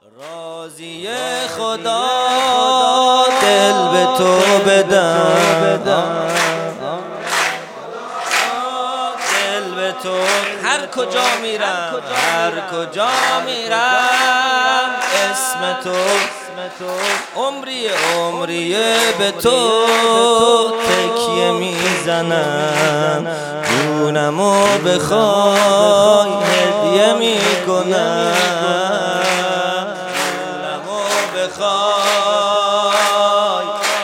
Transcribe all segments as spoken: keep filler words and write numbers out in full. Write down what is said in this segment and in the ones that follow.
راضی خدا دل به تو بدم، دل به تو هر کجا میرم، هر کجا میرم اسم تو، عمری عمری به تو تکیه میزنم، جونمو بخوای هدیه میکنم، جونمو بخوای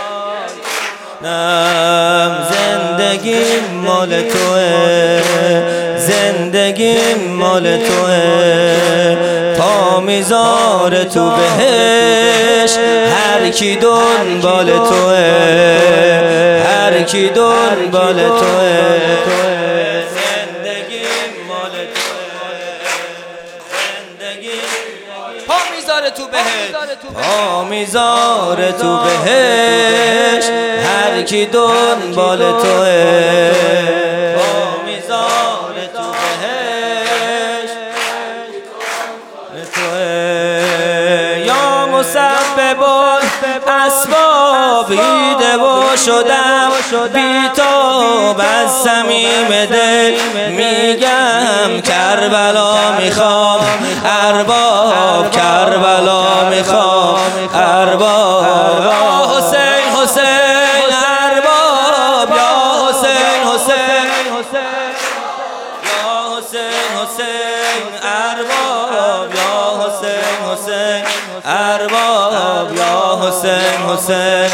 نم زندگی مال توه، زندگی مال توه، پا میذاره تو بهش هر کی دنبال توه، هر کی دنبال توه، زندگی مال توه، زندگی پا میذاره تو بهش، پا میذاره تو بهش هر کی دنبال توه، پا میذاره تو بهش یا مسبب اسباب دیده و شدم بی‌تاب از صمیم دل میگم کربلا میخوام، ارباب کربلا میخوام، ارباب یا حسین حسین، ارباب یا حسین حسین، یا حسین حسین، ارباب یا حسین حسین، ارباب یا حسین حسین،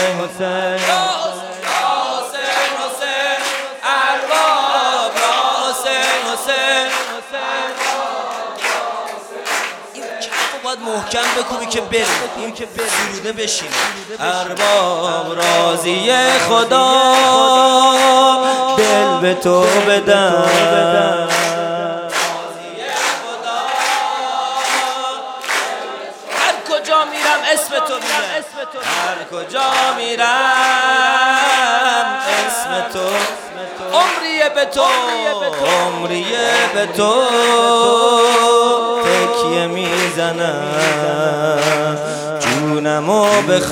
محکم بکوبی که بریم، این که سروده بشینه. ارباب راضی خدا دل به تو بدم، هر کجا میرم اسم تو میرم، هر کجا میرم اسم تو، عمریه به تو، عمریه به تو تکیه میزنم، جونمو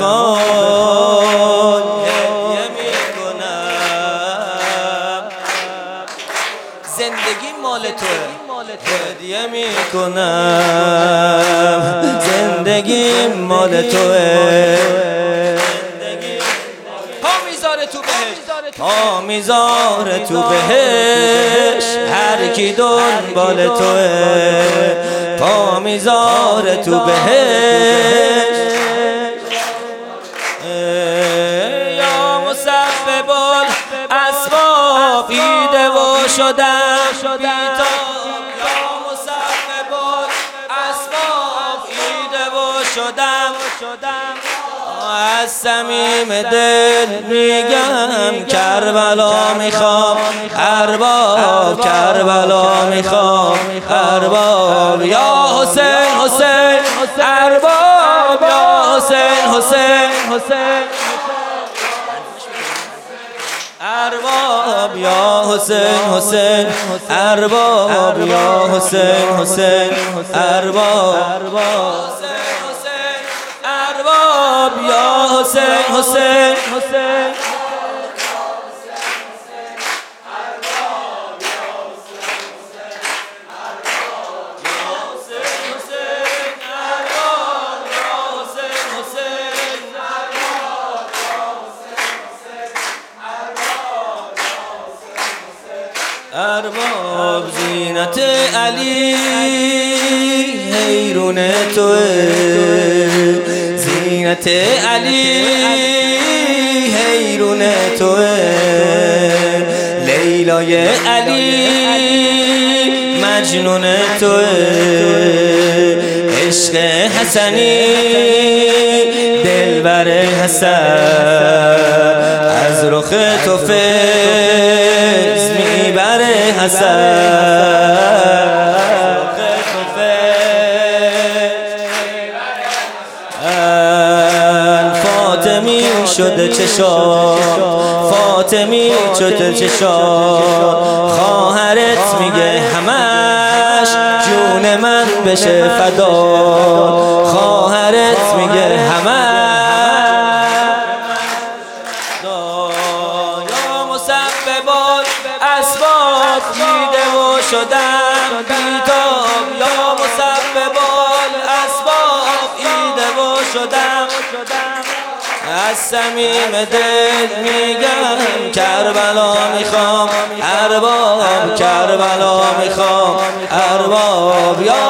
بخواد هدیه میکنم، زندگی مال توه هدیه میکنم، زندگی مال توه، پا میذاره تو بهش، پا میذاره تو بهش هر کی دنبال توه، پا میذاره تو بهش یا مسبب اسباب دیده و شدم بی‌تاب، یا مسبب اسباب دیده و شدم از صمیم دل میگم کربلا میخوام، ارباب کربلا میخوام، ارباب یا حسین حسین، ارباب یا حسین حسین، ارباب یا حسین حسین، ارباب یا حسین حسین، ارباب یا حسین حسین، ارباب زینت علی حیرون توه، زینت علی حیرون توه، لیلای علی مجنون توه، عشق حسنی دلبر حسن از رخ تو فیض میبره حسن، فاطمی شده چشات، فاطمی شده چشات، خواهرت میگه همش جون من بشه فدا، خواهر شدم از صمیم دل میگم کربلا میخوام ارباب کربلا میخوام ارباب یا